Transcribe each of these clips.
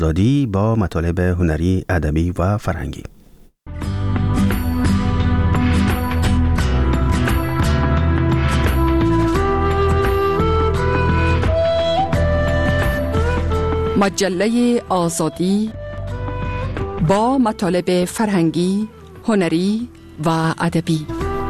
آزادی با مطالب هنری، ادبی و فرهنگی. مجله آزادی با مطالب فرهنگی، هنری و ادبی.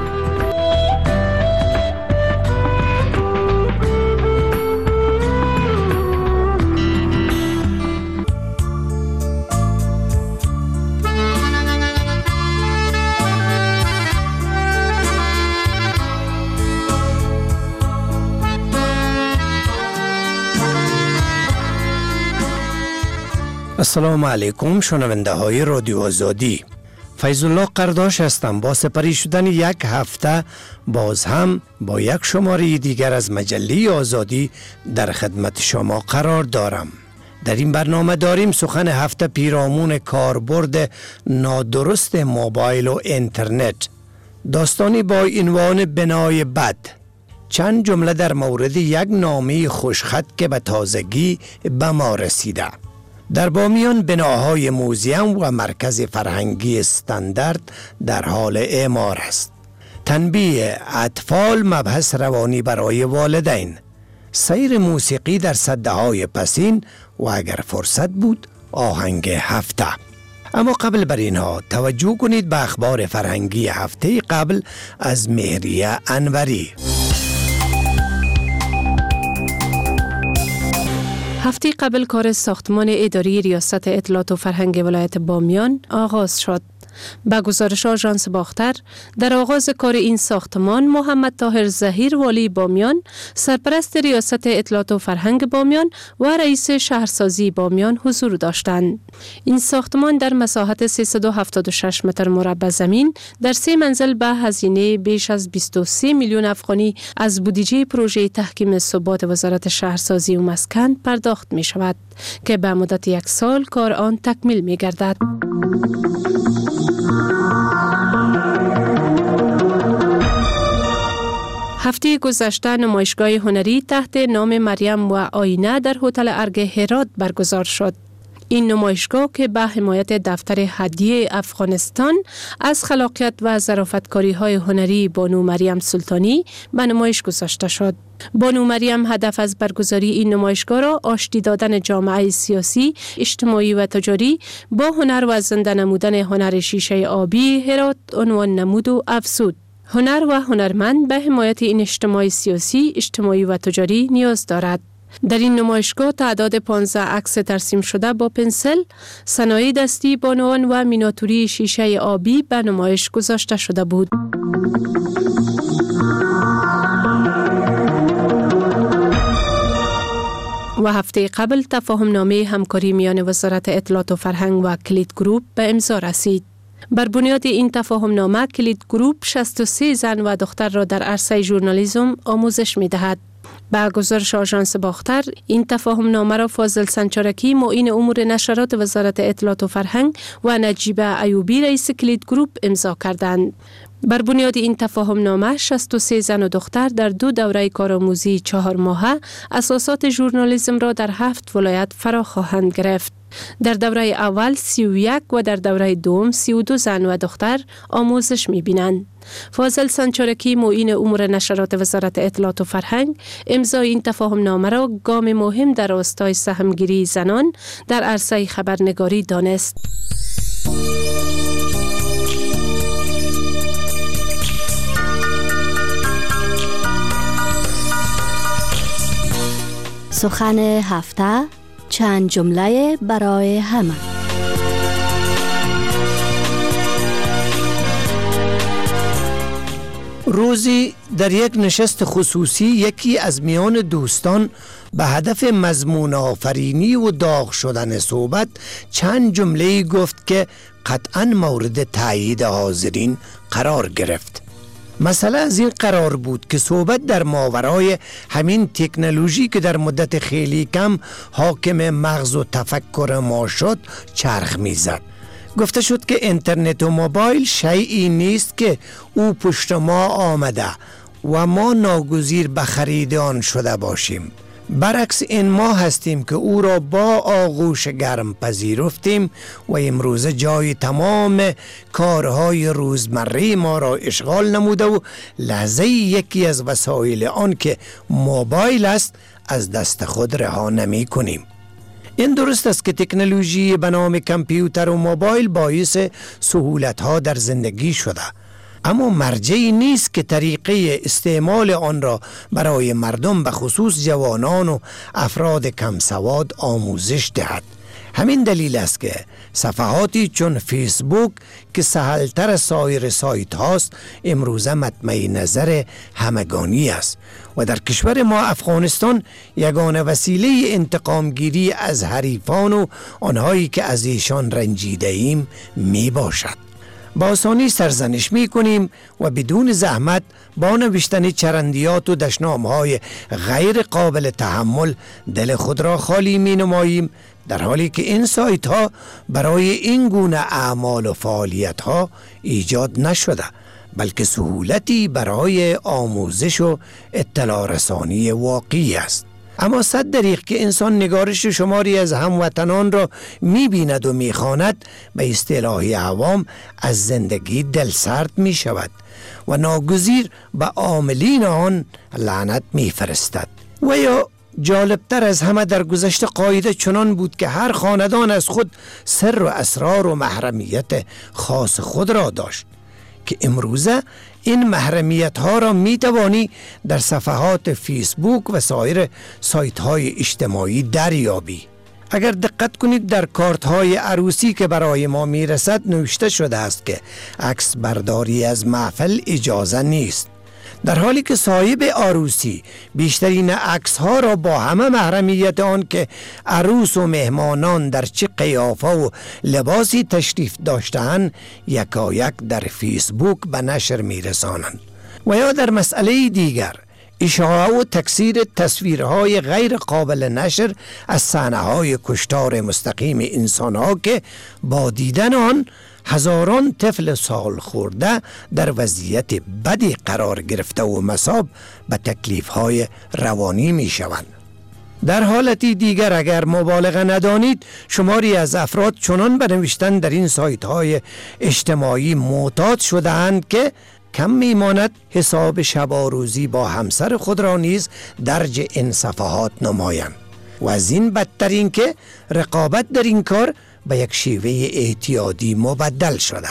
السلام علیکم شنونده های رادیو آزادی. فیض الله قرداش هستم. با سپری شدن یک هفته باز هم با یک شماره دیگر از مجله آزادی در خدمت شما قرار دارم. در این برنامه داریم سخن هفته پیرامون کاربرد نادرست موبایل و اینترنت، داستانی با عنوان بنای بد، چند جمله در مورد یک نامه خوشخط که به تازگی به ما رسیده. در بامیان بناهای موزیم و مرکز فرهنگی استاندارد در حال اعمار است. تنبیه اطفال مبحث روانی برای والدین، سیر موسیقی در سده‌های پسین و اگر فرصت بود آهنگ هفته. اما قبل بر اینها توجه کنید به اخبار فرهنگی هفته قبل از مهریه انوری. هفته قبل کار ساختمان اداری ریاست اطلاعات و فرهنگ ولایت بامیان آغاز شد. به گزارش آژانس باختر، در آغاز کار این ساختمان محمد طاهر ظهیر والی بامیان، سرپرست ریاست اطلاعات و فرهنگ بامیان و رئیس شهرسازی بامیان حضور داشتند. این ساختمان در مساحت 376 متر مربع زمین در 3 منزل به هزینه بیش از 23 میلیون افغانی از بودجه پروژه تحکیم ثبات وزارت شهرسازی و مسکن پرداخت می شود که به مدت 1 سال کار آن تکمیل می گردد. هفته گذشته نمایشگاه هنری تحت نام مریم و آینه در هتل ارگ هرات برگزار شد. این نمایشگاه که به حمایت دفتر هدیه افغانستان از خلاقیت و ظرافتکاری‌های هنری بانو مریم سلطانی به نمایش گذاشته شد. بانو مریم هدف از برگزاری این نمایشگاه را آشتی دادن جامعه سیاسی، اجتماعی و تجاری با هنر و زنده نمودن هنر شیشه آبی هرات عنوان نمود و افزود. هنر و هنرمند به حمایت این اجتماع سیاسی، اجتماعی و تجاری نیاز دارد. در این نمایشگاه تعداد 15 عکس ترسیم شده با پنسل، صنایع دستی، بانوان و میناتوری شیشه آبی به نمایش گذاشته شده بود. و هفته قبل تفاهم نامه همکاری میان وزارت اطلاعات و فرهنگ و کلید گروپ به امضا رسید. بر بنیاد این تفاهم نامه کلید گروپ 63 زن و دختر را در عرصه ژورنالیسم آموزش می دهد. با گزارش آژانس باختر، این تفاهم نامه را فاضل سنچارکی معین امور نشرات وزارت اطلاعات و فرهنگ و نجیبه ایوبی رئیس کلید گروپ امضا کردند. بر بنیاد این تفاهم نامه 63 زن و دختر در 2 دوره کارآموزی 4 ماهه اساسات ژورنالیسم را در 7 ولایت فرا خواهند گرفت. در دوره اول 31 و در دوره دوم 32 زن و دختر آموزش می‌بینند. فاضل سنچارکی معین امور نشرات وزارت اطلاعات و فرهنگ امضای این تفاهم نامه را گام مهم در راستای سهمگیری زنان در عرصه خبرنگاری دانست. سخن هفته، چند جمله برای همه. روزی در یک نشست خصوصی یکی از میان دوستان به هدف مضمون آفرینی و داغ شدن صحبت چند جمله گفت که قطعاً مورد تایید حاضرین قرار گرفت. مسئله از این قرار بود که صحبت در ماورای همین تکنولوژی که در مدت خیلی کم حاکم مغز و تفکر ما شد چرخ میزد. گفته شد که اینترنت و موبایل شیئی نیست که او پشت ما آمده و ما ناگزیر به خرید آن شده باشیم، برعکس این ما هستیم که او را با آغوش گرم پذیرفتیم و امروزه جای تمام کارهای روزمره ما را اشغال نموده و لحظه یکی از وسایل آن که موبایل است از دست خود رها نمی کنیم. این درست است که تکنولوژی به نام کامپیوتر و موبایل باعث سهولت‌ها در زندگی شده، اما مرجعی نیست که طریقه استعمال آن را برای مردم به خصوص جوانان و افراد کم سواد آموزش دهد. همین دلیل است که صفحاتی چون فیسبوک که سهلتر از سایر سایت هاست امروزه مطمع نظر همگانی است و در کشور ما افغانستان یگانه وسیله انتقامگیری از حریفان و آنهایی که از ایشان رنجیده ایم می باشد. با آسانی سرزنش می کنیم و بدون زحمت با نوشتن چرندیات و دشنامهای غیر قابل تحمل دل خود را خالی می نماییم، در حالی که این سایت ها برای این گونه اعمال و فعالیت ها ایجاد نشده، بلکه سهولتی برای آموزش و اطلاع رسانی واقعی است. اما صد دریغ که انسان نگارش شماری از هموطنان را می بیند و می خواند، به اصطلاح عوام از زندگی دلسرد می شود و ناگزیر به عاملین آن لعنت می فرستد. و یا جالبتر از همه در گذشته قاعده چنان بود که هر خاندان از خود سر و اسرار و محرمیت خاص خود را داشت که امروزه این محرمیت ها را می توانی در صفحات فیسبوک و سایر سایت های اجتماعی دریابی. اگر دقت کنید در کارت های عروسی که برای ما می رسد نوشته شده است که عکس برداری از محفل اجازه نیست، در حالی که صاحب عروسی بیشترین عکس ها را با همه محرمیت آن که عروس و مهمانان در چه قیافه و لباسی تشریف داشتند یکایک در فیسبوک به نشر می رسانند. و یا در مسئله دیگر اشاعه و تکثیر تصویرهای غیر قابل نشر از صحنه‌های کشتار مستقیم انسان‌ها که با دیدن آن هزاران طفل سال خورده در وضعیت بدی قرار گرفته و مصاب به تکلیف‌های روانی می شوند. در حالتی دیگر اگر مبالغه ندانید شماری از افراد چنان به نوشتن در این سایت‌های اجتماعی معتاد شده‌اند که کم میماند حساب شب و روزی با همسر خود را نیز درج این صفحات نمایند و از این بدتر این که رقابت در این کار به یک شیوه اعتیادی مبدل شده.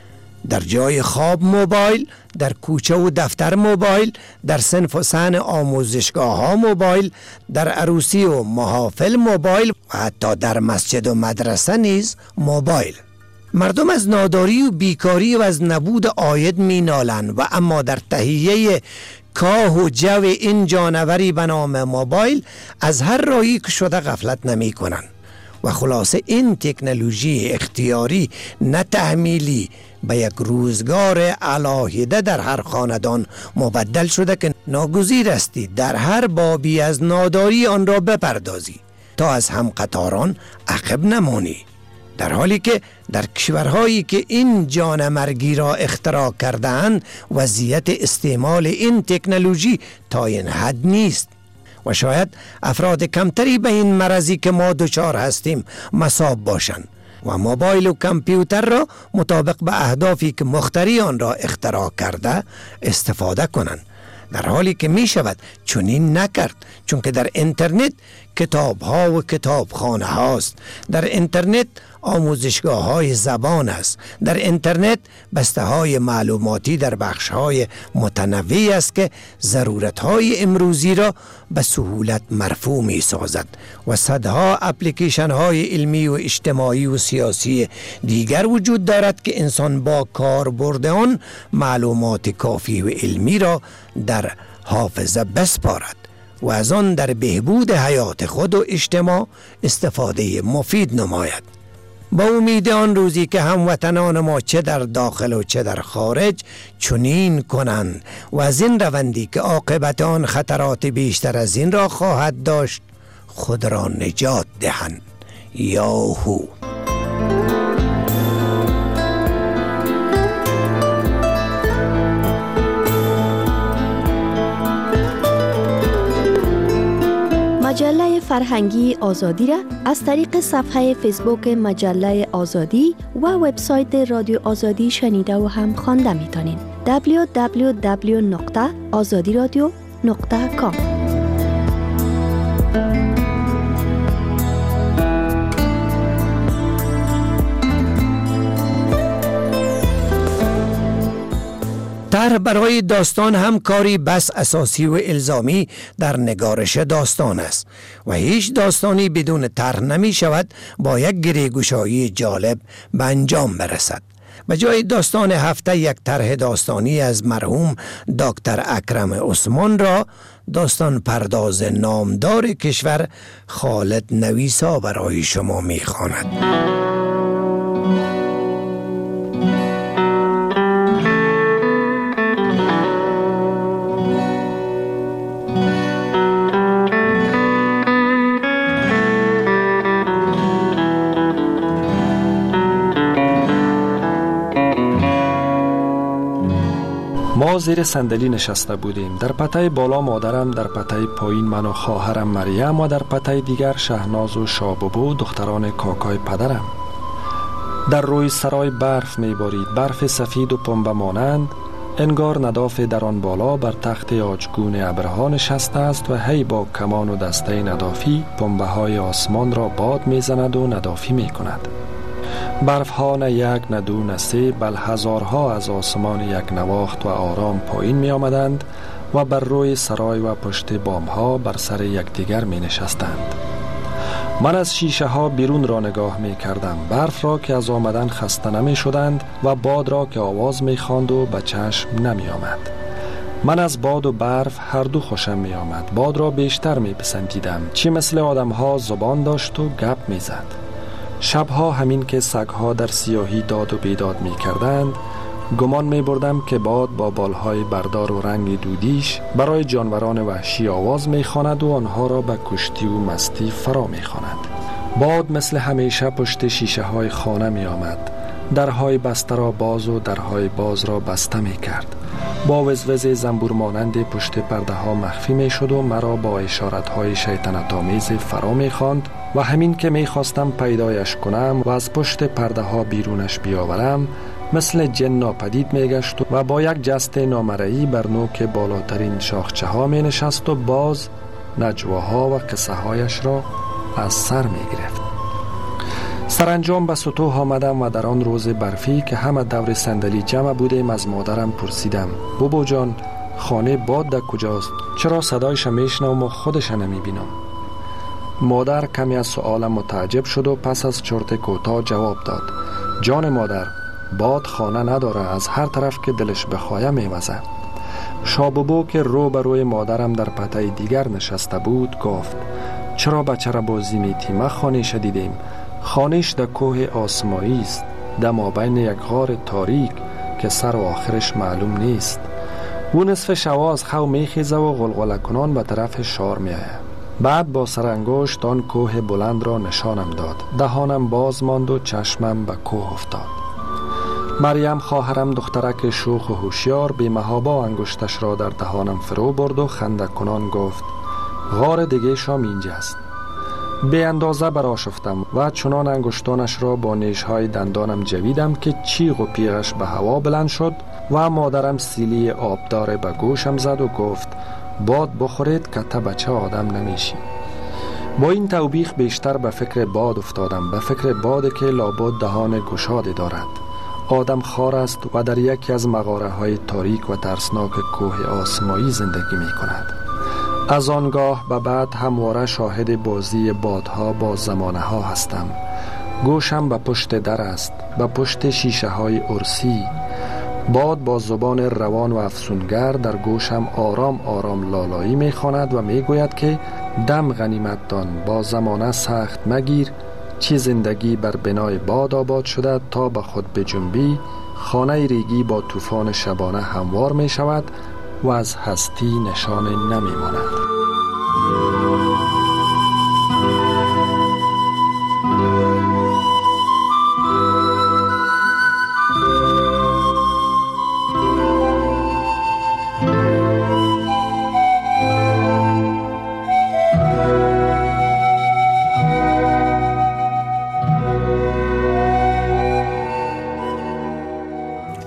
در جای خواب موبایل، در کوچه و دفتر موبایل، در صنف و صحن آموزشگاه ها موبایل، در عروسی و محافل موبایل و حتی در مسجد و مدرسه نیز موبایل. مردم از ناداری و بیکاری و از نبود عاید می نالند و اما در تهیه کاه و جو این جانوری به نام موبایل از هر راهی که شده غفلت نمی کنند و خلاصه این تکنولوژی اختیاری نه تحمیلی به یک روزگار علاهیده در هر خاندان مبدل شده که ناگزیر استی در هر بابی از ناداری آن را بپردازی تا از هم قطاران عقب نمانی، در حالی که در کشورهایی که این جانمرگی را اختراع کرده‌اند وضعیت استعمال این تکنولوژی تا این حد نیست و شاید افراد کمتری به این مرضی که ما دچار هستیم مصاب باشند و موبایل و کامپیوتر را مطابق به اهدافی که مخترع آن را اختراع کرده استفاده کنند، در حالی که می شود چنین نکرد، چون که در اینترنت کتاب ها و کتابخانه هاست، در اینترنت آموزشگاه های زبان است، در اینترنت بسته های معلوماتی در بخش های متنوعی است که ضرورت های امروزی را به سهولت مرفوع می سازد و صدها اپلیکیشن های علمی و اجتماعی و سیاسی دیگر وجود دارد که انسان با کاربرد آن معلومات کافی و علمی را در حافظه بسپارد و از آن در بهبود حیات خود و اجتماع استفاده مفید نماید. با امید آن روزی که هموطنان ما چه در داخل و چه در خارج چنین کنند و از این روندی که عاقبت آن خطرات بیشتر از این را خواهد داشت خود را نجات دهند. یاهو. مجله فرهنگی آزادی را از طریق صفحه فیسبوک مجله آزادی و وبسایت رادیو آزادی شنیده و هم خوانده میتونین. www.azadiradio.com. طرح برای داستان هم کاری بس اساسی و الزامی در نگارش داستان است و هیچ داستانی بدون طرح نمی شود با یک گریه‌گشایی جالب به انجام برسد. به جای داستان هفته یک طرح داستانی از مرحوم دکتر اکرم عثمان را داستان پرداز نامدار کشور خالد نویسا برای شما می خواند. ما زیر صندلی نشسته بودیم. در پته بالا مادرم، در پته پایین من و خواهرم مریم و در پته دیگر شهناز و شاببو دختران کاکای پدرم. در روی سرای برف میبارید، برف سفید و پنبه مانند، انگار نداف در آن بالا بر تخت عاجگون ابرها نشسته است و هی با کمان و دسته ندافی پنبه های آسمان را باد میزند و ندافی میکند. برف ها نه یک نه دو نه سه بل هزارها از آسمان یک نواخت و آرام پایین می آمدند و بر روی سرای و پشت بام ها بر سر یکدیگر می نشستند. من از شیشه ها بیرون را نگاه می کردم، برف را که از آمدن خسته نمی شدند و باد را که آواز می خواند و به چشم نمی آمد. من از باد و برف هر دو خوشم می آمد. باد را بیشتر می پسندیدم، چی مثل آدم ها زبان داشت و گپ می زد. شبها همین که سگها در سیاهی داد و بیداد می کردند، گمان می بردم که باد با بالهای بردار و رنگ دودیش برای جانوران وحشی آواز می خواند و آنها را به کشتی و مستی فرا می خواند. باد مثل همیشه پشت شیشه های خانه می آمد، درهای بسته را باز و درهای باز را بسته می کرد. با وزوز زنبور مانند پشت پرده ها مخفی می شد و مرا با اشارت های شیطنت آمیز فرا می خواند و همین که می خواستم پیدایش کنم و از پشت پرده ها بیرونش بیاورم، مثل جن ناپدید می گشت و با یک جست نامرئی بر نوک بالاترین شاخچه ها می نشست و باز نجواها و قصه هایش را از سر می گرفت. سرانجام به سطوح آمدم و در آن روز برفی که همه دور صندلی جمع بودیم از مادرم پرسیدم: بابا جان، خانه باد در کجاست؟ چرا صدایش میشنوم و خودش نمی بینم؟ مادر کمی از سؤالم متعجب شد و پس از چرت کوتاه جواب داد: جان مادر، باد خانه نداره، از هر طرف که دلش بخواه میوزه. شاببو که رو به روی مادرم در پته دیگر نشسته بود گفت: چرا بچه را بازی میتی؟ ما خانهش دیدیم، خانهش در کوه آسمایی است، در مابین یک غار تاریک که سر و آخرش معلوم نیست. او نصف شوا از خو میخیزه و غلغله کنان به طرف شار میآید. بعد با سرانگشت آن کوه بلند را نشانم داد. دهانم باز ماند و چشمم به کوه افتاد. مریم خواهرم دخترک شوخ و هوشیار بی محابا انگشتش را در دهانم فرو برد و خنده کنان گفت: غار دیگه شام اینجاست. به اندازه برآشفتم و چنان انگشتانش را با نیشهای دندانم جویدم که چیغ و پیغش به هوا بلند شد و مادرم سیلی آبدار به گوشم زد و گفت: باد بخورید که تا بچه آدم نمیشی. با این توبیخ بیشتر به فکر باد افتادم، به فکر باد که لابد دهان گشاده دارد، آدم خار است و در یکی از مغاره های تاریک و ترسناک کوه آسمایی زندگی می کند. از آنگاه به بعد همواره شاهد بازی بادها با زمانه ها هستم. گوشم به پشت در است، به پشت شیشه های ارسی. باد با زبان روان و افسونگر در گوشم آرام آرام لالایی می خواند و می گوید که دم غنیمت دان، با زمانه سخت مگیر، چی زندگی بر بنای باد آباد شده تا به خود بجنبی، خانه ریگی با طوفان شبانه هموار می شود و از هستی نشان نمی ماند.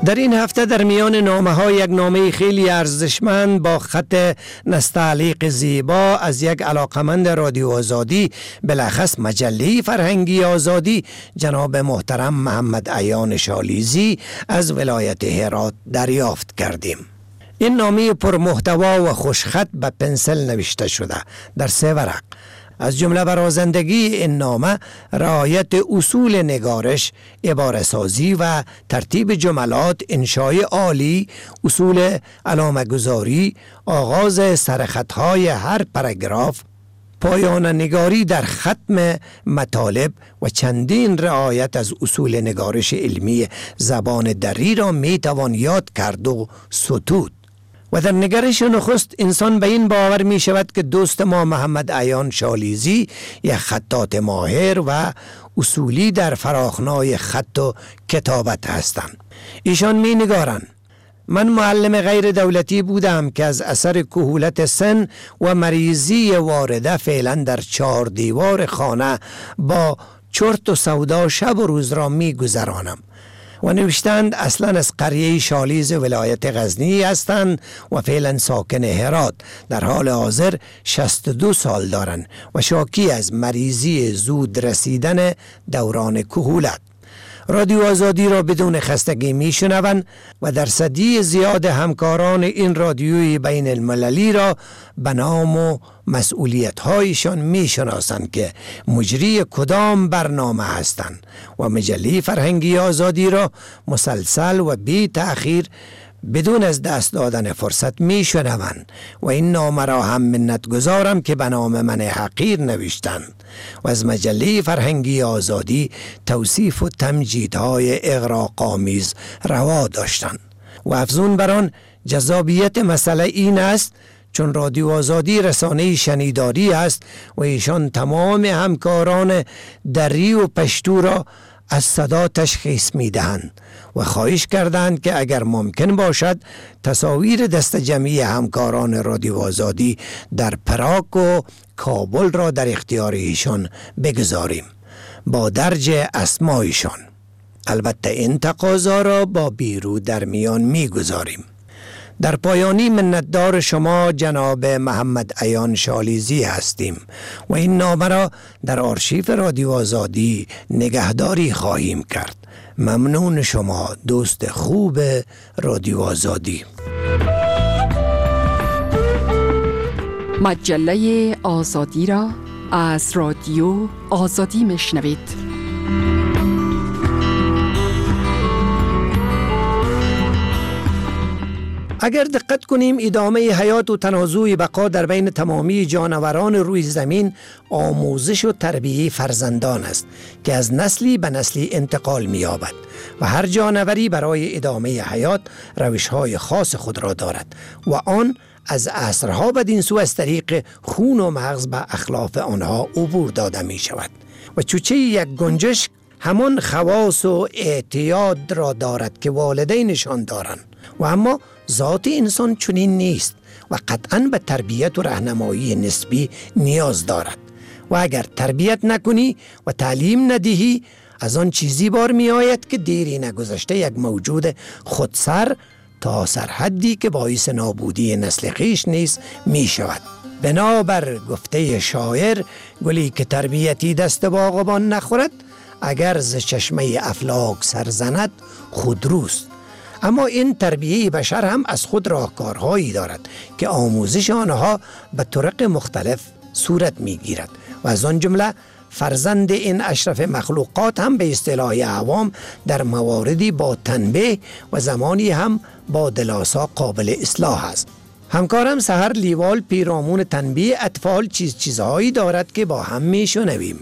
در این هفته در میان نامه ها یک نامه خیلی ارزشمند با خط نستعلیق زیبا از یک علاقمند رادیو آزادی، بلخص مجله فرهنگی آزادی، جناب محترم محمد عیان شالیزی از ولایت هرات دریافت کردیم. این نامه پرمحتوا و خوشخط به پنسل نوشته شده در 3 ورق. از جمله برازندگی این نامه رعایت اصول نگارش، عباره‌سازی و ترتیب جملات، انشای عالی، اصول علامه گذاری، آغاز سرخطهای هر پاراگراف، پایان نگاری در ختم مطالب و چندین رعایت از اصول نگارش علمی زبان دری را می توان یاد کرد و ستود. و در نگرش نخست انسان به این باور می شود که دوست ما محمد عیان شالیزی یک خطاط ماهر و اصولی در فراخنای خط و کتابت هستند. ایشان می نگارند: من معلم غیر دولتی بودم که از اثر کهولت سن و مریضی وارده فعلا در 4 دیوار خانه با چرت و سودا شب و روز را می گذرانم. و نوشتند اصلا از قریه شالیز ولایت غزنی هستند و فعلا ساکن هرات، در حال حاضر 62 سال دارند و شاکی از مریضی زود رسیدن دوران کهولت. رادیو آزادی را بدون خستگی می شنوند و درصدی زیاد همکاران این رادیوی بین المللی را به نام و مسئولیت هایشان می شناسند که مجری کدام برنامه هستند و مجله فرهنگی آزادی را مسلسل و بی تأخیر بدون از دست دادن فرصت می شنوند و این نامه را هم منت گذارم که به نام من حقیر نوشتند و از مجله فرهنگی آزادی توصیف و تمجیدهای اغراق‌آمیز روا داشتند و افزون بر آن جذابیت مسئله این است چون رادیو آزادی رسانه شنیداری است و ایشان تمام همکاران دری و پشتو را از صدا تشخیص می دهند و خواهش کردند که اگر ممکن باشد تصاویر دست جمعی همکاران رادیو آزادی در پراگ و کابل را در اختیار ایشان بگذاریم با درج اسمایشان. البته این تقاضا را با بیرو در میان می گذاریم. در پایانی منتدار شما جناب محمد عیان شالیزی هستیم و این نامه را در آرشیف رادیو آزادی نگهداری خواهیم کرد. ممنون شما دوست خوب رادیو آزادی. مجله آزادی را از رادیو آزادی میشنوید. اگر دقت کنیم ادامه حیات و تنازع بقا در بین تمامی جانوران روی زمین آموزش و تربیه فرزندان است که از نسلی به نسلی انتقال می‌یابد و هر جانوری برای ادامه حیات روش‌های خاص خود را دارد و آن از عصرها بدین سو از طریق خون و مغز به اخلاف آنها عبور داده می شود و چوچه یک گنجشک همان خواص و اعتیاد را دارد که والدینشان دارند و اما ذات انسان چنین نیست و قطعاً به تربیت و راهنمایی نسبی نیاز دارد و اگر تربیت نکنی و تعلیم ندهی از آن چیزی بار می آید که دیری نگذشته یک موجود خودسر تا سرحدی که باعث نابودی نسل خویش نیز می شود. بنابر گفته شاعر گلی که تربیتی دست باغبان نخورد اگر ز چشمه افلاک سر زند خودروست. اما این تربیه بشر هم از خود راهکارهایی دارد که آموزش آنها به طرق مختلف صورت می گیرد و از آن جمله فرزند این اشرف مخلوقات هم به اصطلاح عوام در مواردی با تنبیه و زمانی هم با دلاسا قابل اصلاح است. همکارم سحر لیوال پیرامون تنبیه اطفال چیزهایی دارد که با هم می شنویم.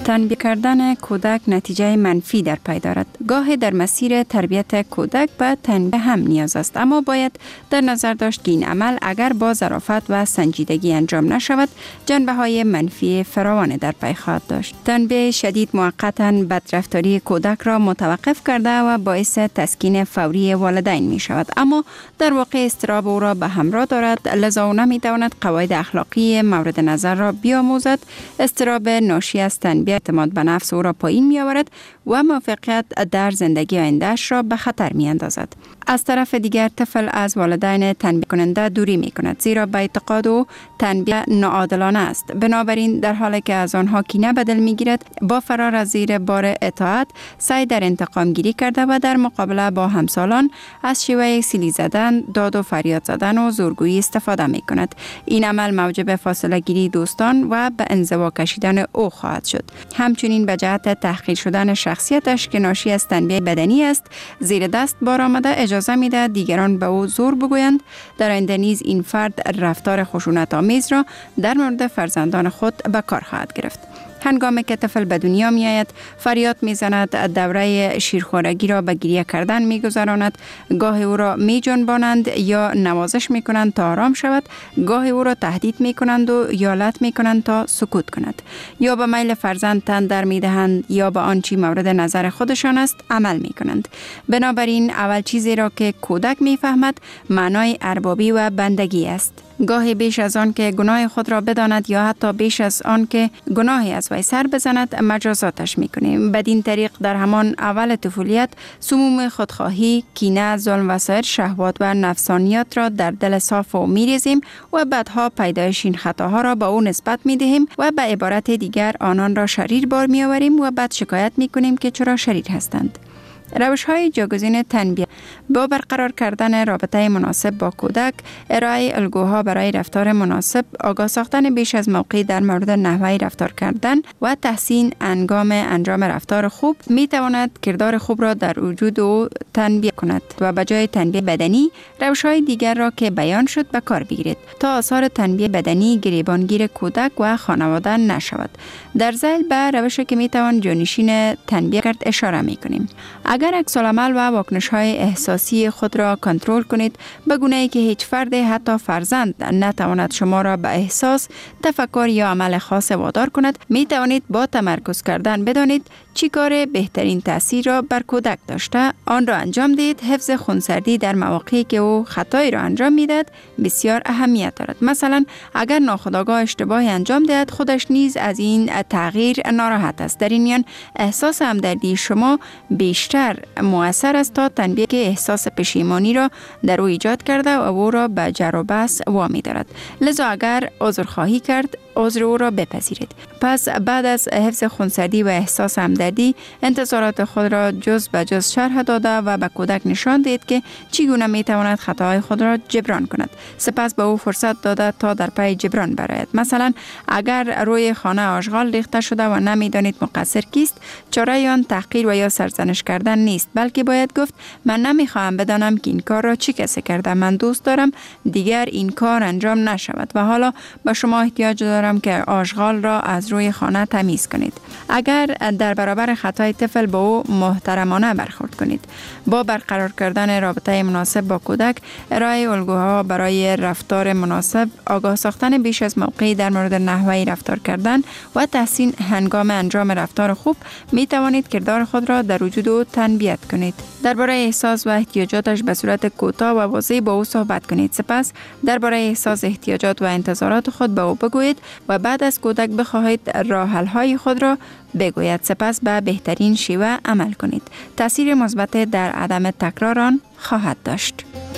تنبیه کردن کودک نتیجه منفی در پی دارد. گاهی در مسیر تربیت کودک به تنبیه هم نیاز است، اما باید در نظر داشت که این عمل اگر با ظرافت و سنجیدگی انجام نشود، جنبه‌های منفی فراوان در پی خواهد داشت. تنبیه شدید موقتاً بدرفتاری کودک را متوقف کرده و باعث تسکین فوری والدین می شود، اما در واقع اضطراب او را به همراه دارد، لذا او نمی تواند قواعد اخلاقی مورد نظر را بیاموزد. اضطراب ناشی از تنبیه اعتماد به نفس او را پایین می آورد و موفقیت در زندگی آینده‌اش را به خطر می اندازد. از طرف دیگر طفل از والدین تنبیه کننده دوری می کند، زیرا به اعتقاد او تنبیه ناعادلانه است. بنابراین در حالی که از آنها کینه به دل می گیرد، با فرار از زیر بار اطاعت سعی در انتقام گیری کرده و در مقابله با همسالان از شیوه سیلی زدن، داد و فریاد زدن و زورگویی استفاده می کند. این عمل موجب فاصله گیری دوستان و به انزوا کشیدن او خواهد شد. همچنین به جهت تحقیر شدن شخصیتش که ناشی از تنبیه بدنی است، زیر دست بار آمده اجازه میده دیگران به او زور بگویند. در آینده نیز این فرد رفتار خشونت آمیز را در مورد فرزندان خود به کار خواهد گرفت. هنگامی که طفل به دنیا می آید، فریاد می زند، دوره شیرخوارگی را به گریه کردن می گذراند، گاهی او را می جنبانند یا نوازش می کنند تا آرام شود، گاهی او را تهدید می کنند و یا لط می کنند تا سکوت کند، یا به میل فرزند تن در می دهند یا به آنچه مورد نظر خودشان است عمل می کنند. بنابراین اول چیزی را که کودک می فهمد معنای اربابی و بندگی است. گاهی بیش از آن که گناه خود را بداند یا حتی بیش از آن که گناهی از وی سر بزند مجازاتش میکنیم. بدین طریق در همان اول طفولیت سموم خودخواهی، کینه، ظلم و سایر شهوات و نفسانیات را در دل صاف او میریزیم و بعدها پیدایش این خطاها را به او نسبت میدهیم و به عبارت دیگر آنان را شریر بار میآوریم و بعد شکایت میکنیم که چرا شریر هستند. روش‌های جایگزین تنبیه: با برقرار کردن رابطه مناسب با کودک، ارائه الگوها برای رفتار مناسب، آگاه ساختن بیش از موقعی در مورد نحوه رفتار کردن و تحسین هنگام انجام رفتار خوب می تواند کردار خوب را در وجود او تنبیه کند و به جای تنبیه بدنی روش‌های دیگر را که بیان شد به کار بگیرید تا آثار تنبیه بدنی گریبانگیر کودک و خانواده نشود. در ذیل به روشی که می توان جانشین تنبیه کرد اشاره می کنیم. اگر عکس‌العمل و واکنش‌های احساسی خود را کنترل کنید، به گونه‌ای که هیچ فرد حتی فرزند نتواند شما را به احساس، تفکر یا عمل خاص وادار کند، می توانید با تمرکز کردن بدانید چی کار بهترین تأثیر را بر کودک داشته، آن را انجام دهید. حفظ خونسردی در مواقعی که او خطایی را انجام میدهد بسیار اهمیت دارد. مثلا اگر ناخودآگاه اشتباهی انجام دهد، خودش نیز از این تغییر ناراحت است. در این میان احساس همدردی شما بیشتر مؤثر است تا تنبیه که احساس پشیمانی را در او ایجاد کرده و او را به جر و بحث وامی دارد. لذا اگر عذرخواهی کرد، عذر او را بپذیرید. پس بعد از حفظ خونسردی و احساس همدردی، انتظارات خود را جز به جز شرح داده و به کودک نشان دهید که چگونه می تواند خطاهای خود را جبران کند. سپس به او فرصت داده تا در پی جبران برآید. مثلا اگر روی خانه آشغال ریخته شده و نمیدانید مقصر کیست، چاره آن تحقیر و یا سرزنش کردن نیست، بلکه باید گفت من نمیخواهم بدانم که این کار را چه کسی کرده. من دوست دارم دیگر این کار انجام نشود و حالا به شما احتیاج دارم که آشغال را از روی خانه تمیز کنید. اگر در برابر خطای طفل با او محترمانه برخورد کنید. با برقرار کردن رابطه مناسب با کودک، ارائه الگوها برای رفتار مناسب، آگاه ساختن بیش از موقعی در مورد نحوه رفتار کردن و تحسین هنگام انجام رفتار خوب، می توانید کردار خود را در وجود او تنبیه کنید. درباره احساس و احتیاجاتش به صورت کوتاه و واضح با او صحبت کنید. سپس درباره احساس، احتیاجات و انتظارات خود به او بگویید و بعد از کودک بخواهید راه حل‌های خود را بگوید. سپس به بهترین شیوه عمل کنید. تأثیر مثبت در عدم تکرار آن خواهد داشت.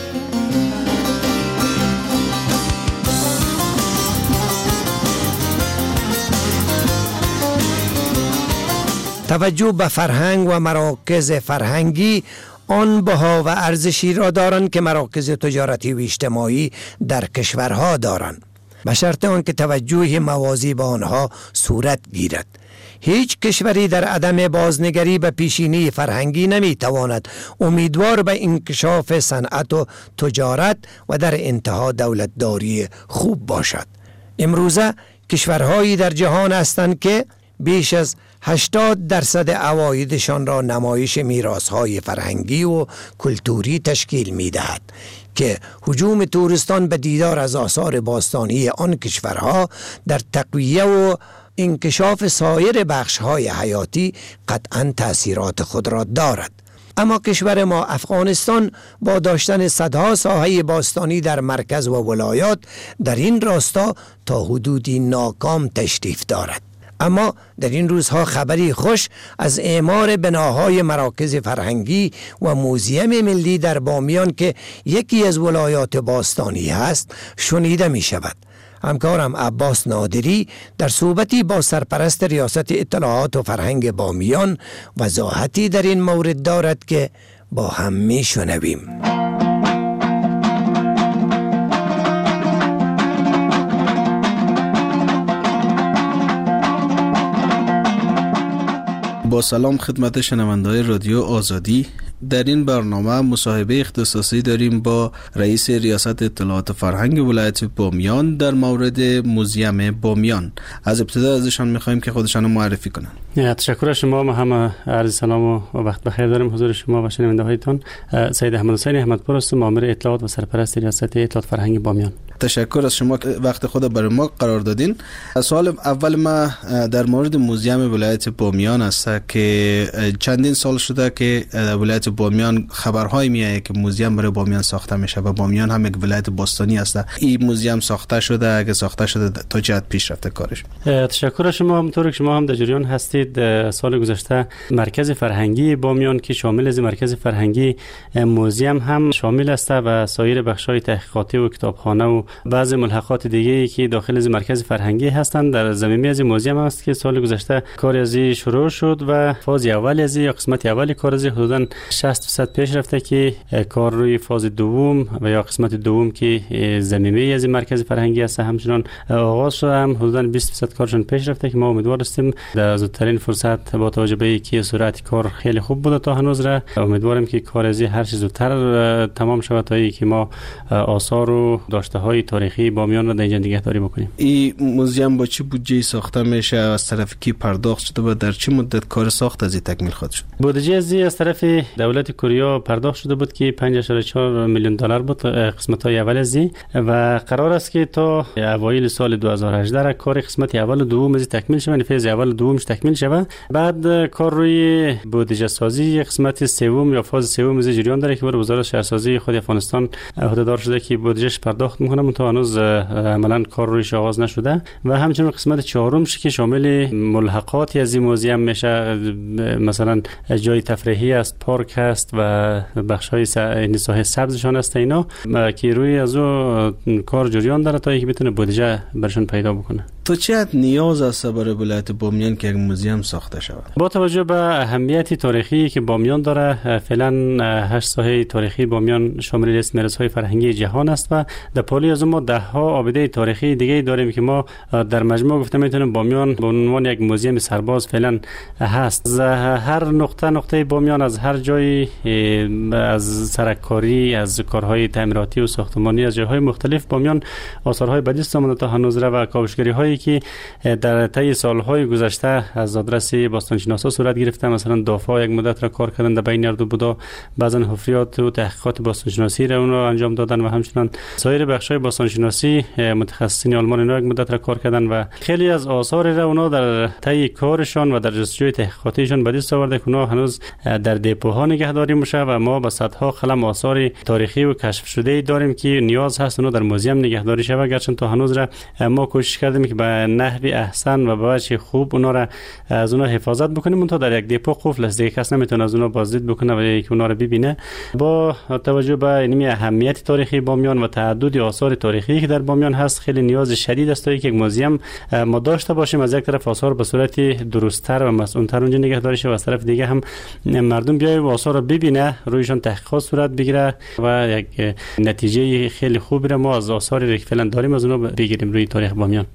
توجه به فرهنگ و مراکز فرهنگی آن بها و ارزشی را دارند که مراکز تجارتی و اجتماعی در کشورها دارند، به شرط آنکه توجه موازی به آنها صورت گیرد. هیچ کشوری در عدم بازنگری به پیشینه فرهنگی نمیتواند امیدوار به انکشاف صنعت و تجارت و در انتها دولتداری خوب باشد. امروزه کشورهایی در جهان هستند که بیش از 80% عوایدشان را نمایش میراث‌های فرهنگی و کلتوری تشکیل می‌دهد که هجوم توریستان به دیدار از آثار باستانی آن کشورها در تقویه و انکشاف سایر بخش‌های حیاتی قطعاً تأثیرات خود را دارد. اما کشور ما افغانستان با داشتن صدها ساحه باستانی در مرکز و ولایات در این راستا تا حدودی ناکام تشریف دارد. اما در این روزها خبری خوش از اعمار بناهای مراکز فرهنگی و موزیم ملی در بامیان که یکی از ولایات باستانی است شنیده می شود. همکارم عباس نادری در صحبتی با سرپرست ریاست اطلاعات و فرهنگ بامیان وضاحتی در این مورد دارد که با هم می شنویم. با سلام خدمت شنونده‌های رادیو آزادی. در این برنامه مصاحبه اختصاصی داریم با رئیس ریاست اطلاعات فرهنگ ولایت بامیان در مورد موزیم بامیان. از ابتدا ازشان می‌خوایم که خودشان رو معرفی کنن. تشکر از شما. ما هم عرض سلام و وقت بخیر داریم حضور شما و شنونده‌هایتان. سید احمد حسین احمدپور هستم، مأمور اطلاعات و سرپرست ریاست اطلاعات فرهنگ بامیان. تشکر از شما که وقت خود برای ما قرار دادین. سوال اول ما در مورد موزیم ولایت بامیان است که چندین سال شده که ولایت بامیان خبرهای میاد که موزیم برای بامیان ساخته میشه و بامیان هم یک ولایت باستانی است. این موزیم ساخته شده، اگه ساخته شده تا چه حد پیش رفته کارش؟ تشکر از شما. همونطور که شما هم در جریان هستید، سال گذشته مرکز فرهنگی بامیان که شامل از مرکز فرهنگی موزیم هم شامل است و سایر بخش‌های تحقیقاتی و کتابخانه و بعضی ملحقات دیگه‌ای که داخل از مرکز فرهنگی هستند در زمینه از موزیم است که سال گذشته کار از شروع شد و فاز اول از یا قسمت اول کار از حدوداً 60% پیش رفته که کار روی فاز دوم و یا قسمت دوم که زمینه از مرکز فرهنگی است همچنان آغاز شده، هم حدوداً 20% کارشون پیش رفته که ما امیدوار هستیم در زودترین فرصت با توجه به اینکه سرعت کار خیلی خوب بوده تا هنوز را امیدواریم که کار از هر چه زودتر تمام شود تا اینکه ما آثار و داشته‌های تاریخی بامیان را در اینجا نگهداری بکنیم. این موزیم با چه بودجه ساخته میشه؟ از طرف کی پرداخت شده و در چه مدت کار ساخت از این تکمیل خواهد شد؟ بودجه از طرف دولت کره پرداخت شده بود که 5.4 میلیون دلار بود قسمت‌های اول از و قرار است که تا اوایل سال 2018 کار قسمت اول و دوم از تکمیل شود، فیز اول و دومش تکمیل شود. بعد کار روی بودجه سازی قسمت سوم یا فاز سوم از جریان داره که بر وزارت شهرسازی خود افغانستان عهده‌دار شده که بودجهش پرداخت میکنه، تا هنوز عملاً کار رویش آغاز نشده. و همچنین قسمت چهارمش که شامل ملحقاتی از این موزیم میشه، مثلا جای تفریحی است، پارک است و بخش‌های ساحه سبزشان است، اینا که روی از او کار جریان داره تا اینکه بتونه بودجه برشون پیدا بکنه. تو چه نیاز است برای ولایت بامیان که یک موزیم ساخته شود؟ با توجه به اهمیت تاریخی که بامیان داره، فعلا 8 ساحه تاریخی بامیان شامل لیست میراث‌های فرهنگی جهان است و در پالی از ما ده ها آبده تاریخی دیگه داریم که ما در مجموع گفته میتونیم بامیان به عنوان یک موزیم سرباز فعلا هست. هر نقطه بامیان از هر جای، از سرکاری، از کارهای تعمیراتی و ساختمانی، از جاهای مختلف بامیان آثارهای بدیست آمده تا هنوز و کاوشگری هایی که در طی سالهای گذشته از آدرس باستانشناسا صورت گرفته، مثلا دافا یک مدت را کار کردن در بین اردو بودا، بعضن حفریات و تحقیقات باستانشناسی را اون را انجام دادن و همچنین سایر بخش‌های باستانشناسی متخصصین آلمان اینا یک مدت را کار کردن و خیلی از آثار را اونا در طی کارشان و در جستجوی تحقیقاتیشان به دست آورده که اونا هنوز در دپوها نگهداری میشه و ما با صدها قلم آثار تاریخی و کشف شده داریم که نیاز هست اونا در موزیم نگهداری شود. گرچه تا هنوز را ما کوشش کردیم که به نحوی احسن و به وجه خوب اونا را از اونا حفاظت بکنیم، تا در یک دپو قفل است، دیگه کس نمیتونه از اونا بازدید بکنه و یک اونا را ببینه. با توجه به این اهمیت تاریخی بامیان و تعدد آثار تاریخی که در بامیان هست، خیلی نیاز شدید است تا یک موزیم ما داشته باشیم. از یک طرف آثار به صورت درست‌تر و مسئول‌تر اونجا نگهداری شه و از طرف دیگه هم مردم بیاید و آثار رو ببینه، رویشان تحقیقات صورت بگیره و یک نتیجه خیلی خوبی رو ما از آثاری که فعلا داریم از اونها بگیریم روی تاریخ بامیان. بعد یک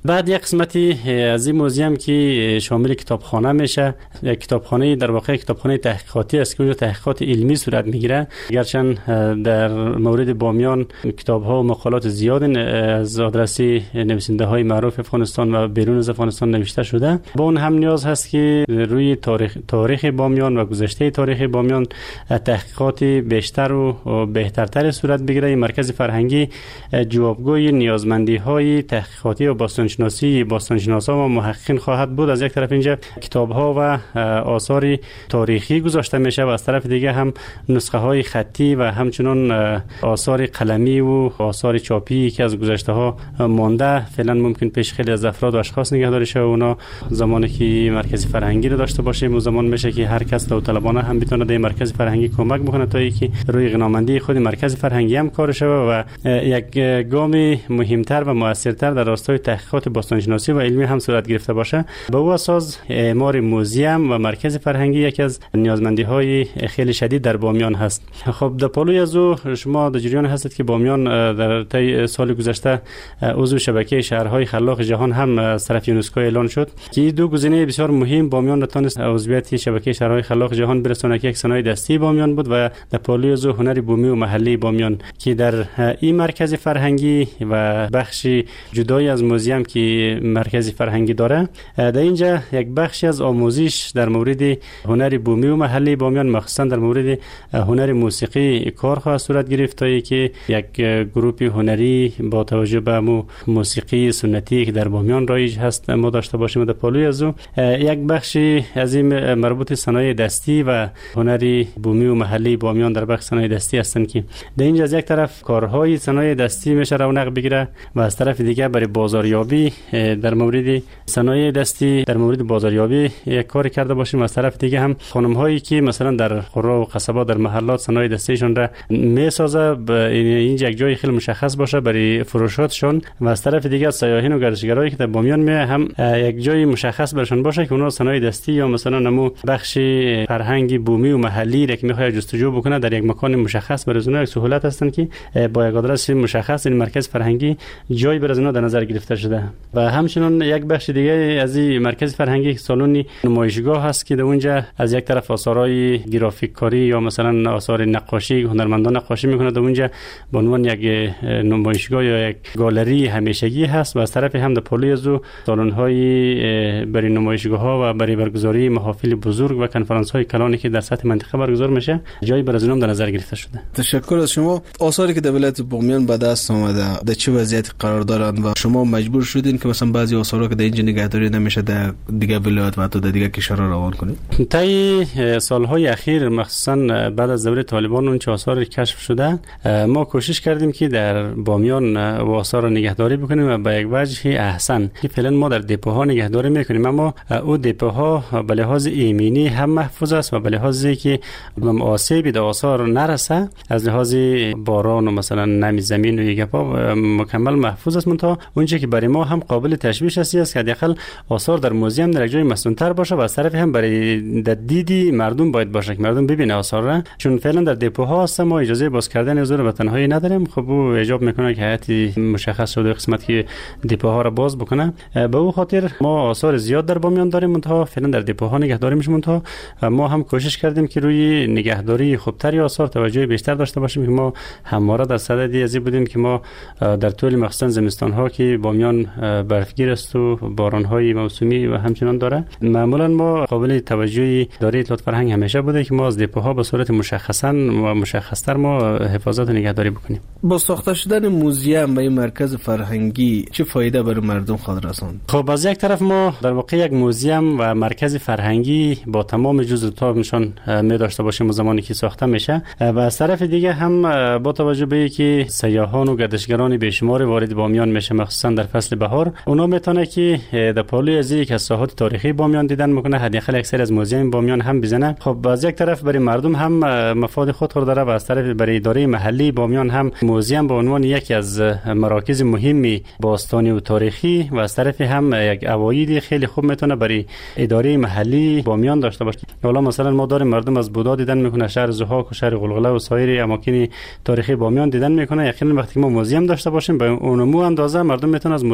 قسمتی از این موزیم که شامل کتابخانه میشه، یک کتابخانه در واقع کتابخانه تحقیقاتی است که اونجا تحقیقات علمی صورت میگیره. گرچه در مورد بامیان کتاب‌ها و مقالات زیاد از آدرسی نویسنده های معروف افغانستان و بیرون از افغانستان نوشته شده. با اون هم نیاز هست که روی تاریخ بامیان و گذشته تاریخ بامیان تحقیقات بیشتر و بهترتر صورت بگیره. این مرکز فرهنگی جوابگوی نیازمندی‌های تحقیقاتی و باستانشناسان و محققین خواهد بود. از یک طرف اینجا کتاب‌ها و آثار تاریخی گذاشته میشه و از طرف دیگه هم نسخه‌های خطی و همچنین آثار قلمی و آثار چاپی که از گذشته‌ها مانده فعلا ممکن پیش خیلی از افراد و اشخاص نگهداری شه. اونا زمانی که مرکز فرهنگی رو داشته باشیم و زمان میشه که هر کس داوطلبانه هم بتونه در مرکز فرهنگی کمک بکنه تا اینکه روی غنامندی خود مرکز فرهنگی هم کار شه و یک گام مهمتر و موثرتر در راستای تحقیقات باستانشناسی و علمی هم صورت گرفته باشه. به او اساس اعمار موزیم و مرکز فرهنگی یکی از نیازمندی‌های خیلی شدید در بامیان هست. خب در پالوی از او شما در جریان هستید که بامیان در طی سال گذشته عضو شبکه شهرهای خلاق جهان هم از طرف یونسکو اعلان شد که این دو گزینه بسیار مهم بامیان را تونست عضویت شبکه شهرهای خلاق جهان برسونه که یک صنایع دستی بامیان بود و در پالوی از او هنر بومی و محلی بامیان که در این مرکز فرهنگی و بخش جدایی از موزیم که مرکز فرهنگی داره، در اینجا یک بخشی از آموزش در مورد هنر بومی و محلی بامیان مخصوصا در مورد هنر موسیقی کار خواهد صورت گرفت تا اینکه یک گروه هنری با توجه به موسیقی سنتی که در بامیان رایج هست ما داشته باشیم. در پالوی از او یک بخشی از این مربوط صنایع دستی و هنر بومی و محلی بامیان در بخش صنایع دستی هستند که در اینجا از یک طرف کارهای صنایع دستی میشه رونق بگیره و از طرف دیگه برای بازاریابی در مورد صنایع دستی در مورد بازاریابی یک کار کرده باشیم. از طرف دیگه هم خانم هایی که مثلا در قرى و قصبات در محلات صنایع دستیشون را میسازه اینجا یک جای خیلی مشخص باشه برای فروشاتشون و از طرف دیگه سیاحین و گردشگرایی که در بامیان می هم یک جای مشخص برشون باشه که اونا صنایع دستی یا مثلا نمو بخش فرهنگی بومی و محلی را که میخواد جستجو بکنه در یک مکان مشخص برای اونها یک سهولت هستن که با یک آدرس مشخص این مرکز فرهنگی جای برای اونها در نظر گرفته شده. و همچنین یک بخش دیگه از این مرکز فرهنگی سالن نمایشگاه هست که در اونجا از یک طرف آثارهای گرافیک کاری یا مثلا آثار نقاشی هنرمندان نقاشی میکنه، در اونجا به عنوان یک نمایشگاه یا یک گالری همیشگی هست و از طرف هم در پالوی از او سالن‌های برای نمایشگاه‌ها و برای برگزاری محافل بزرگ و کنفرانس‌های کلانی که در سطح منطقه برگزار میشه جایی برای اونم در نظر گرفته شده. تشکر از شما. آثاری که در ولایت بامیان به دست آمده در چه وضعیتی قرار دارند و شما مجبور شدین که مثلا بعضی آثارا که در اینجا نگهداری نمیشه در دیگه ولایت و حتی در دیگه کشورها روان کنید؟ طی سالهای اخیر مخصوصا بعد از دوره طالبان اون چه آثار کشف شده ما کوشش کردیم که در بامیان آثار نگهداری بکنیم و به یک وجه احسن که فعلا ما در دپوها نگهداری میکنیم، اما او دپوها به لحاظ ایمنی هم محفوظ است و به لحاظی که آسیبی در آثار نرسه از لحاظ باران و مثلا نمی زمین و یک پا مکمل محفوظ است. منتها اونچه که برای ما هم قابل تشویش است که حداقل آثار در موزیم در یک جای مسنون‌تر باشه و از طرف هم برای دیدی مردم باید باشه که مردم ببینه آثار را، چون فعلا در دپوها است ما اجازه باز کردن حضور وطن‌هایی نداریم. خب او ایجاب میکنه که هیئتی مشخص شده قسمت که دپوها را باز بکنه. به او خاطر ما آثار زیاد در بامیان داریم، منتها فعلا در دپوها نگهداری میشه. منتها ما هم کوشش کردیم که روی نگهداری خوبتری آثار توجه بیشتر داشته باشیم که ما همواره در صددی ازی بودیم که ما در طول مخصوصا زمستان‌ها که بامیان برفگیر است و باران‌های موسمی و همچنان داره، معمولا ما قابل توجه اداره اطلاعات فرهنگ همیشه بوده که ما از دپوها به صورت مشخصاً و مشخص‌تر ما حفاظت و نگهداری بکنیم. با ساخته شدن موزیم و این مرکز فرهنگی چه فایده برای مردم خواهد رساند؟ خب از یک طرف ما در واقع یک موزیم و مرکز فرهنگی با تمام جزئیاتشون می داشته باشیم زمانی که ساخته میشه و از طرف دیگه هم با توجه به اینکه سیاحان و گردشگران بیشمار وارد بامیان میشه مخصوصا در فصل بهار، اونا میتونه که در پالوی از یک از ساحات تاریخی بامیان دیدن میکنه، حداقل اکثر از موزیم بامیان هم بزنه. خب از یک طرف برای مردم هم مفاد خود داره و از طرف برای اداره محلی بامیان هم موزیم به عنوان یکی از مراکز مهمی باستانی و تاریخی و از طرف هم یک عواید خیلی خوب میتونه برای اداره محلی بامیان داشته باشه. حالا مثلا ما داریم مردم از بودا دیدن میکنه، شهر ضحاک و شهر غلغله و سایر اماکن تاریخی بامیان دیدن میکنه. یقینا وقتی ما موزیم داشته باشیم به اونمو اندازه مردم میتونه از موزیم هم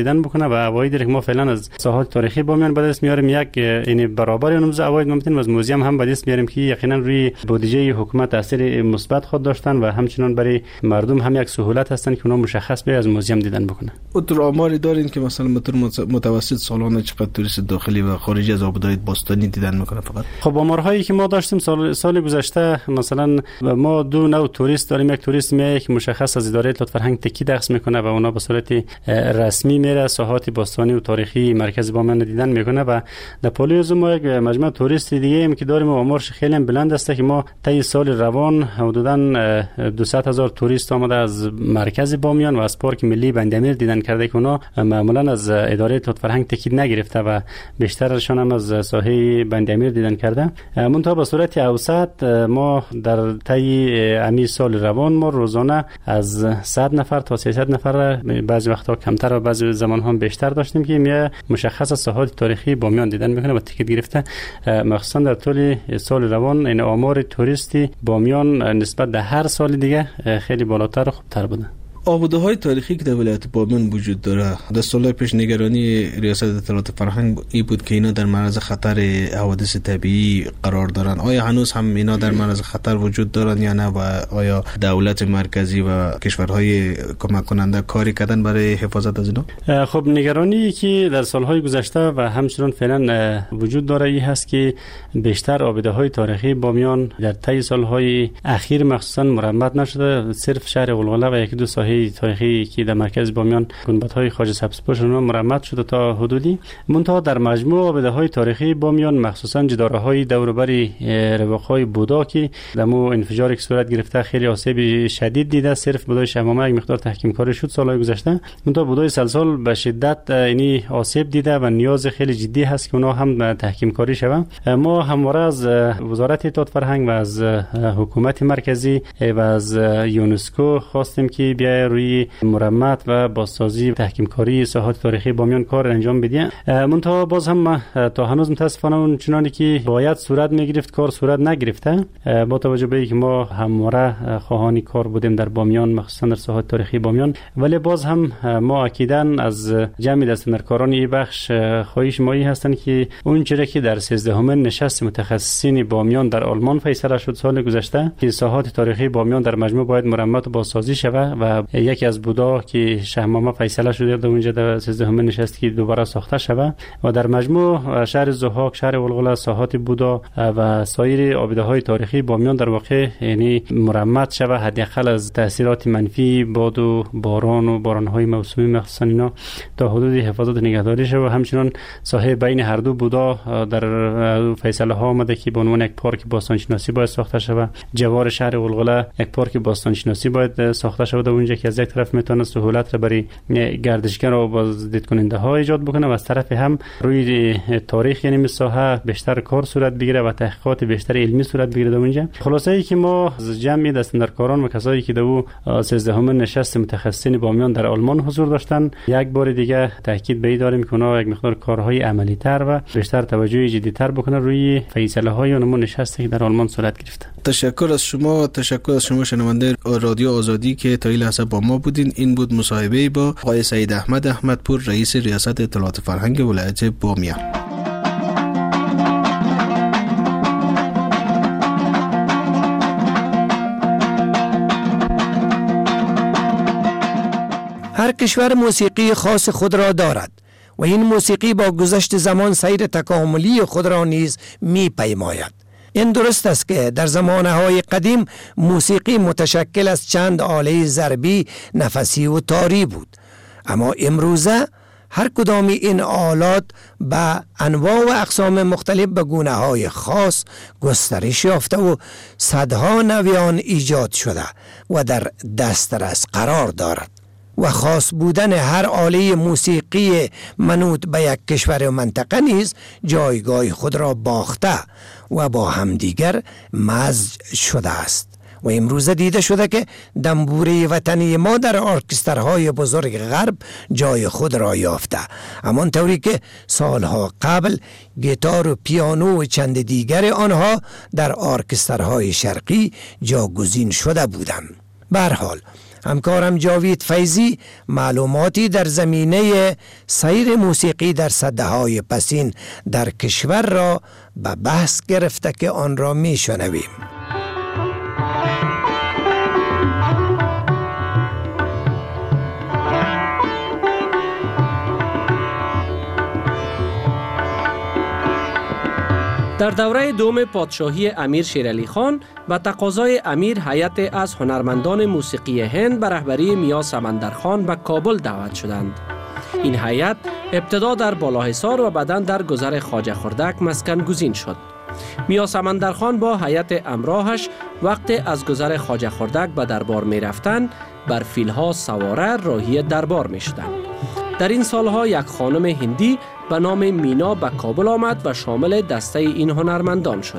دیدن بکنه و عواید که ما فعلا از ساحات تاریخی بامیان به دست میاریم یک یعنی برابر اون عواید ممکن از موزیم هم به دست میاریم که یقینا روی بودجه حکومت تاثیر مثبت خود داشتن و همچنین برای مردم هم یک سهولت هستن که اونا مشخص به از موزیم دیدن بکنه. اون آماری دارین که مثلا متوسط سالانه چقدر توریست داخلی و خارجی از آبادهای باستانی دیدن میکنه؟ فقط خب آمارهایی که ما داشتیم سال گذشته مثلا ما دو نوع توریست داریم. یک توریست میاد که مشخص از اداره اطلاعات فرهنگ تکی دخل میکنه و اونا به صورت رسمی میره ساحات باستانی و تاریخی مرکز بامیان دیدن میکنه و در پولیوز ما یک مجموعه توریست دیگه ایم که داریم و آمارش خیلی بلند است که ما طی سال روان حدوداً 200,000 توریست آمده از مرکز بامیان و از پارک ملی بندامیر دیدن کرده که اونا معمولا از اداره اطلاعات فرهنگ تکی نگرفته و بیشترشون هم از ساحه بندامیر دیدن کرده. منتها به صورت اوسط ما در طی امی سال روان ما روزانه از 100 نفر تا 300 نفر بعضی وقتا کمتر و بعضی زمان هم بیشتر داشتیم که می مشخص از ساحات تاریخی بامیان دیدن میکنه و تیکت گرفته. مخصوصا در طول سال روان این آمار توریستی بامیان نسبت به هر سال دیگه خیلی بالاتر و خوبتر بوده. آباده‌های تاریخی که در ولایت بامیان وجود داره، در سال‌های پیش نگرانی ریاست اطلاعات فرهنگ ای بود که اینا در معرض خطر حوادث طبیعی قرار دارن. آیا هنوز هم اینا در معرض خطر وجود دارن یا نه و آیا دولت مرکزی و کشورهای کمک کننده کاری کردن برای حفاظت از اینا؟ خب نگرانی که در سال‌های گذشته و همچنین فعلا وجود داره ای هست که بیشتر آباده‌های تاریخی بامیان در طی سال‌های اخیر مخصوصا مرمت نشده. صرف شهر غلغله و یک دو ساحه تاریخی که در مرکز بامیان گنبدهای خواجه سبزپوش مرمت شده تا حدودی. منتها در مجموع آباده‌های تاریخی بامیان مخصوصا جداره‌های دور و بر رواق‌های بودا که در مو انفجاری که صورت گرفته خیلی آسیب شدید دیده. صرف بودای شمامه یک مقدار تحکیم کاری شد سال‌های گذشته، منتها بودای سلسال به شدت یعنی آسیب دیده و نیاز خیلی جدی هست که اونا هم تحکیم کاری شوند. ما همواره از وزارت اطلاعات فرهنگ و از حکومت مرکزی و از یونسکو خواستیم که بیا روی مرمت و بازسازی و تحکیم کاری ساحات تاریخی بامیان کار انجام بدیم. منتها باز هم تا هنوز متاسفانه اون چنانی که باید صورت میگرفت کار صورت نگرفته. با توجه به اینکه ما همواره خواهان کار بودیم در بامیان مخصوصا در ساحات تاریخی بامیان، ولی باز هم ما اکیداً از جمع دستندرکاران این بخش خواهش مایی هستند که اون چیزی که در 13مین نشست متخصصین بامیان در آلمان فیصله شد سال گذشته که ساحات تاریخی بامیان در مجموع باید مرمت و بازسازی شود و یکی از بودا که شهمامه فیصله شده در اونجا در 13مین نشست که دوباره ساخته شود و در مجموع شهر ضحاک، شهر غلغله، ساحات بودا و سایر آباده‌های تاریخی بامیان در واقع یعنی مرمت شود حداقل از تاثیرات منفی باد و باران‌های موسمی مخصوصا اینا تا حدود حفاظت نگهداری شود. همچنین ساحه بین هر دو بودا در فیصله ها آمده که به عنوان یک پارک باستانشناسی باید ساخته شود. جوار شهر غلغله یک پارک باستانشناسی باید ساخته شود اونجا که از یک طرف میتونه سهولت را برای گردشگر و بازدید کننده ها ایجاد بکنه و از طرف هم روی تاریخ یعنی ساحه بیشتر کار صورت بگیره و تحقیقات بیشتر علمی صورت بگیره در اونجا. خلاصه ای که ما از جمع دستندرکاران و کسایی که در 13مین نشست متخصصین بامیان در آلمان حضور داشتن یک بار دیگه تاکید به این داریم که اونا یک مقدار کارهای عملی تر و بیشتر توجه جدی تر بکنه روی فیصله های اون نشستی که در آلمان صورت گرفته. تشکر از شما شنونده رادیو آزادی که تا این لحظه با ما بودین. این بود مصاحبه با آقای سعید احمد احمدپور رئیس ریاست اطلاعات فرهنگ ولایت بامیان. هر کشور موسیقی خاص خود را دارد و این موسیقی با گذشت زمان سیر تکاملی خود را نیز می پیماید. این درست است که در زمانهای قدیم موسیقی متشکل از چند آله ضربی، نفسی و تاری بود، اما امروزه هر کدام این آلات به انواع و اقسام مختلف به گونه‌های خاص گسترش یافته و صدها نویان ایجاد شده و در دسترس قرار دارد و خاص بودن هر آله موسیقی منوط به یک کشور و منطقه نیز جایگاه خود را باخته و با همدیگر مزج شده است و امروز دیده شده که دنبوره وطنی ما در ارکسترهای بزرگ غرب جای خود را یافته، همان طوری که سالها قبل گیتار و پیانو و چند دیگر آنها در ارکسترهای شرقی جاگزین شده بودند. به هر حال همکارم جاوید فیضی معلوماتی در زمینه سیر موسیقی در سده‌های پسین در کشور را به بحث گرفته که آن را می شنویم. در دوره دوم پادشاهی امیر شیرعلی خان به تقاضای امیر هیئت از هنرمندان موسیقی هند به رهبری میا سمندرخان به کابل دعوت شدند. این هیئت ابتدا در بالاحصار و بعداً در گذر خواجه خردک مسکن گزین شد. میا سمندرخان با هیئت همراهش وقتی از گذر خواجه خردک به دربار می رفتند بر فیلها سواره راهی دربار می شدند. در این سالها یک خانم هندی به نام مینا به کابل آمد و شامل دسته این هنرمندان شد.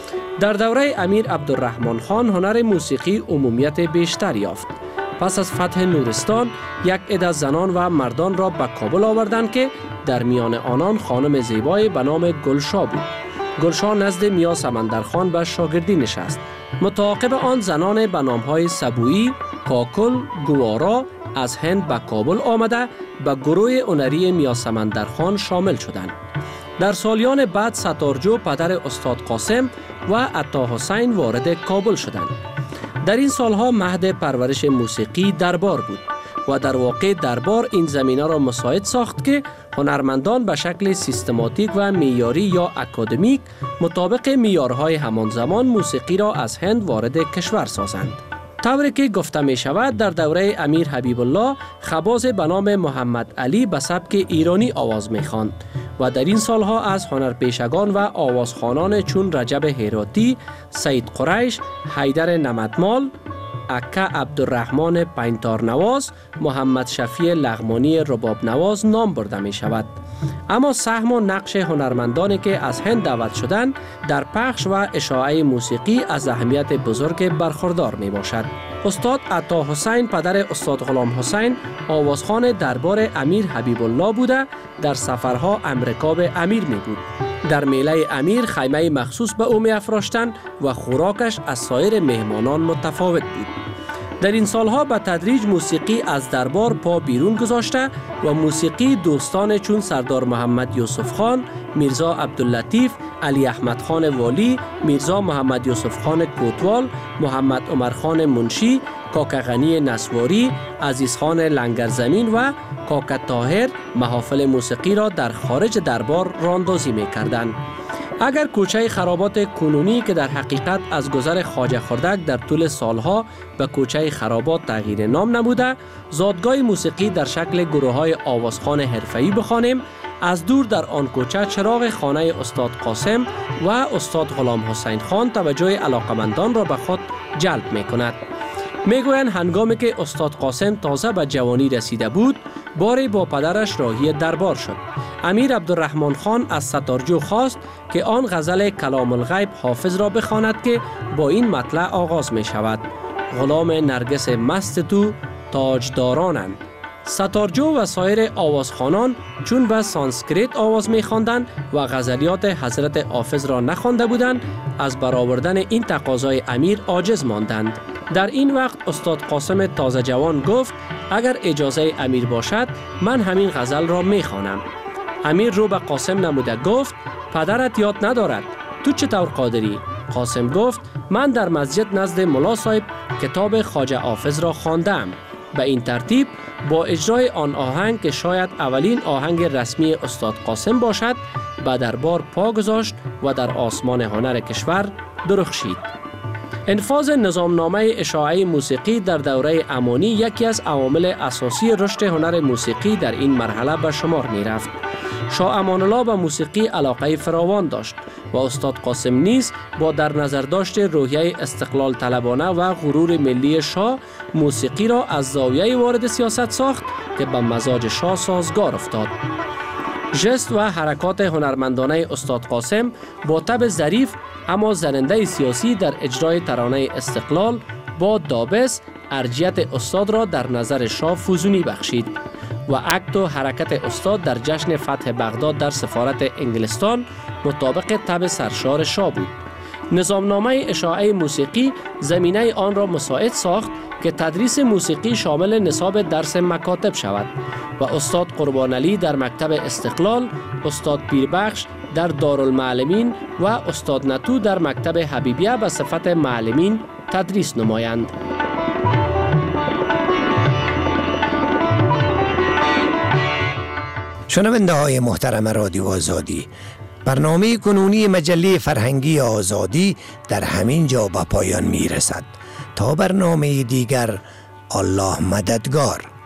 در دوره امیر عبدالرحمن خان هنر موسیقی عمومیت بیشتر یافت. پس از فتح نورستان یک عده زنان و مردان را به کابل آوردند که در میان آنان خانم زیبای به نام گلشا بود. گلشا نزد میا سمندرخان به شاگردی نشست. متعاقب آن زنان به نامهای سبویی، کاکل، گوارا از هند به کابل آمده به گروه هنری میا سمندرخان شامل شدند. در سالیان بعد ستارجو پدر استاد قاسم و عطا حسین وارد کابل شدند. در این سالها مهد پرورش موسیقی دربار بود و در واقع دربار این زمینه را مساعد ساخت که هنرمندان به شکل سیستماتیک و معیاری یا اکادمیک مطابق معیارهای همان زمان موسیقی را از هند وارد کشور سازند. طوری که گفته می شود در دوره امیر حبیب الله خباز به نام محمد علی به سبک ایرانی آواز می خواند و در این سالها از هنرپیشگان و آوازخوانان چون رجب هراتی، سید قریش، حیدر نمدمال، اکا عبدالرحمن پینتار نواز، محمد شفیع لغمانی رباب نواز نام برده می شود. اما سهم و نقش هنرمندانی که از هند دعوت شدند در پخش و اشاعه موسیقی از اهمیت بزرگ برخوردار می باشد. استاد عطا حسین پدر استاد غلام حسین آوازخوان دربار امیر حبیب الله بوده در سفرها امریکا به امیر می بود. در میله امیر خیمه مخصوص به او می افراشتند و خوراکش از سایر مهمانان متفاوت بود. در این سالها به تدریج موسیقی از دربار پا بیرون گذاشته و موسیقی دوستان چون سردار محمد یوسف خان، میرزا عبداللطیف، علی احمد خان والی، میرزا محمد یوسف خان کوتوال، محمد عمر خان منشی، کاکا غنی نسواری، عزیز خان لنگرزمین و کاکا طاهر محافل موسیقی را در خارج دربار راندازی می کردند. اگر کوچه خرابات کنونی که در حقیقت از گذر خواجه خردک در طول سالها به کوچه خرابات تغییر نام نموده، زادگاه موسیقی در شکل گروه‌های آوازخوان حرفه‌ای بخوانیم، از دور در آن کوچه چراغ خانه استاد قاسم و استاد غلام حسین خان توجه علاقمندان را به خود جلب می کند. میگویند هنگامی که استاد قاسم تازه به جوانی رسیده بود، باری با پدرش راهی دربار شد. امیر عبدالرحمن خان از ستارجو خواست که آن غزل کلام الغیب حافظ را بخواند که با این مطلع آغاز می شود: غلام نرگس مست تو تاجدارانند. ستارجو و سایر آوازخوانان چون به سانسکریت آواز می خواندند و غزلیات حضرت حافظ را نخوانده بودند، از برآوردن این تقاضای امیر عاجز ماندند. در این وقت استاد قاسم تازه جوان گفت اگر اجازه امیر باشد من همین غزل را می خوانم. امیر رو به قاسم نموده گفت پدرت یاد ندارد، تو چطور قادری؟ قاسم گفت من در مسجد نزد ملا صاحب کتاب خواجه حافظ را خواندم. به این ترتیب با اجرای آن آهنگ که شاید اولین آهنگ رسمی استاد قاسم باشد به دربار پا گذاشت و در آسمان هنر کشور درخشید. انفاذ نظامنامه اشاعه موسیقی در دوره امانی یکی از عوامل اساسی رشد هنر موسیقی در این مرحله به شمار می رفت. شاه امان الله به موسیقی علاقه فراوان داشت و استاد قاسم نیز با در نظر داشت روحیه استقلال طلبانه و غرور ملی شاه موسیقی را از زاویه وارد سیاست ساخت که به مزاج شاه سازگار افتاد. ژست و حرکات هنرمندانه استاد قاسم با طبع ظریف اما زننده سیاسی در اجرای ترانه استقلال با دابس ارجیت استاد را در نظر شاه فزونی بخشید و عقد و حرکت استاد در جشن فتح بغداد در سفارت انگلستان مطابق طبع سرشار شاه بود. نظامنامه اشاعه موسیقی زمینه آن را مساعد ساخت که تدریس موسیقی شامل نصاب درس مکاتب شود و استاد قربان علی در مکتب استقلال، استاد پیربخش در دارالمعلمین و استاد نتو در مکتب حبیبیه به صفت معلمین تدریس نمایند. شنونده های محترم رادیو آزادی، برنامه کنونی مجله فرهنگی آزادی در همین جا به پایان می رسد. تا برنامه دیگر، الله مددگار.